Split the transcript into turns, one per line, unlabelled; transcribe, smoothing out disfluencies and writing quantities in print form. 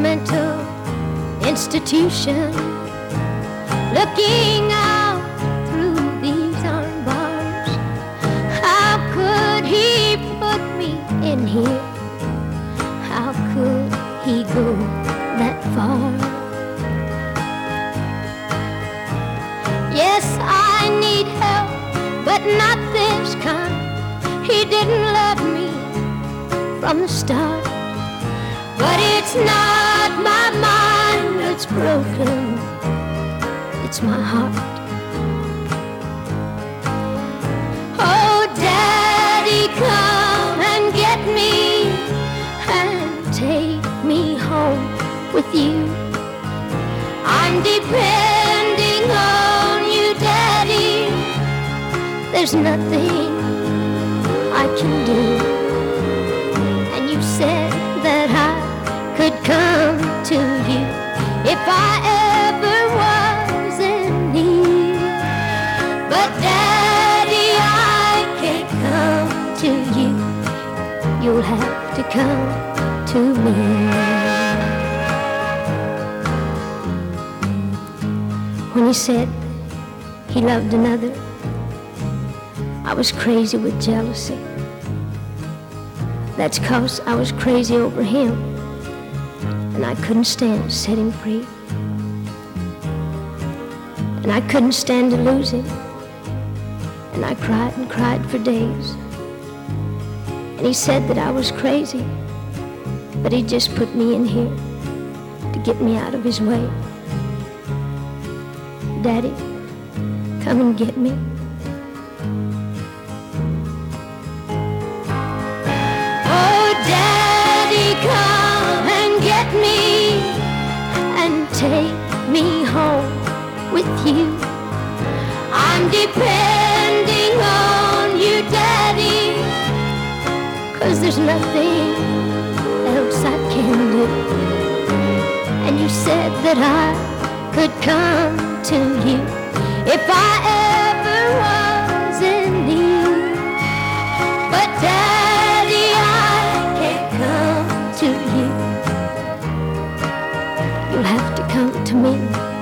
mental institution, looking out through these iron bars. How could he put me in here? How could he go that far? Yes, I need help, but not this kind. He didn't love me from the start. But it's not my mind that's broken, it's my heart. Oh, Daddy, come and get me and take me home with you. I'm depending on you, Daddy. There's nothing I can do. And you said that I could come to you if I ever was in need. But Daddy, I can't come to you. You'll have to come to me. When he said he loved another, I was crazy with jealousy. That's 'cause I was crazy over him, and I couldn't stand to set him free. And I couldn't stand to lose him, and I cried and cried for days. And he said that I was crazy, but he just put me in here to get me out of his way. Daddy, come and get me. Come and get me and take me home with you. I'm depending on you, Daddy, 'cause there's nothing else I can do. And you said that I could come to you if I ever was in need. But Daddy, I can't come to you. You'll have to come to me.